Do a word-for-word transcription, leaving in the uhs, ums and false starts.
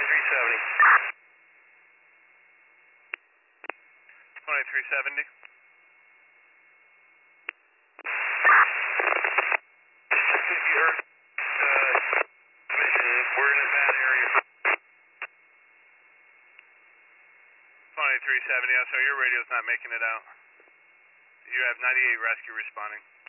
twenty-three seventy. twenty-three seventy. If you heard, uh, we're in a bad area. twenty-three seventy, so your radio's not making it out. You have ninety-eight rescue responding.